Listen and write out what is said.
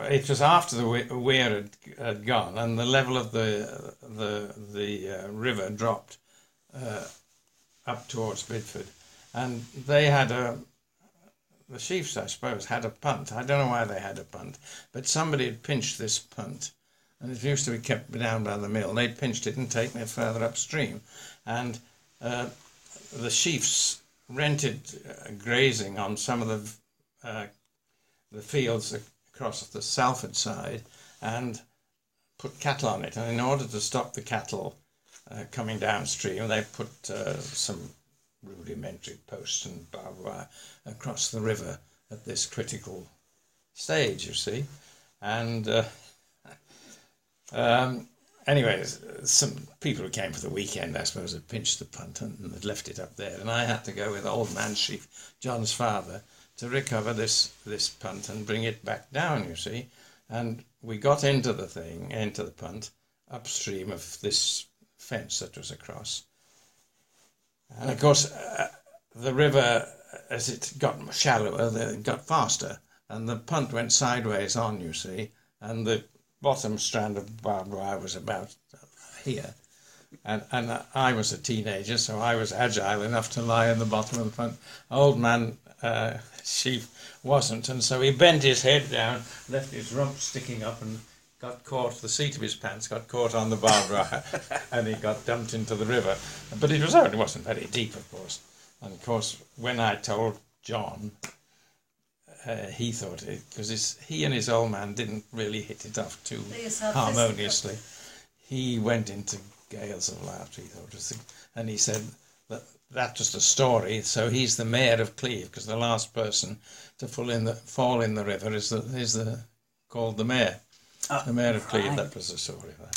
it was after the weir had gone, and the level of the river dropped up towards Bidford, and they had the chiefs, I suppose, had a punt. I don't know why they had a punt, but somebody had pinched this punt, and it used to be kept down by the mill. They'd pinched it and taken it further upstream, and the chiefs rented grazing on some of the fields across the Salford side and put cattle on it. And in order to stop the cattle coming downstream, they put some rudimentary posts and barbed wire across the river at this critical stage, you see. And anyways, some people who came for the weekend, I suppose, had pinched the punt and had left it up there. And I had to go with old man chief, John's father, to recover this punt and bring it back down, you see. And we got into the punt, upstream of this fence that was across. And of course, the river, as it got shallower, it got faster, and the punt went sideways on, you see, and the bottom strand of barbed wire was about here. And I was a teenager, so I was agile enough to lie in the bottom of the punt. Old man chief wasn't, and so he bent his head down, left his rump sticking up, and got caught, the seat of his pants got caught on the barbed wire, and he got dumped into the river. But it wasn't very deep, of course. And of course, when I told John, he thought it, because he and his old man didn't really hit it off too harmoniously. He went into gales of laughter, he thought, and he said that was the story. So he's the mayor of Cleve, because the last person to fall in the river is called the mayor. The mayor of Cleve. That was the story of that.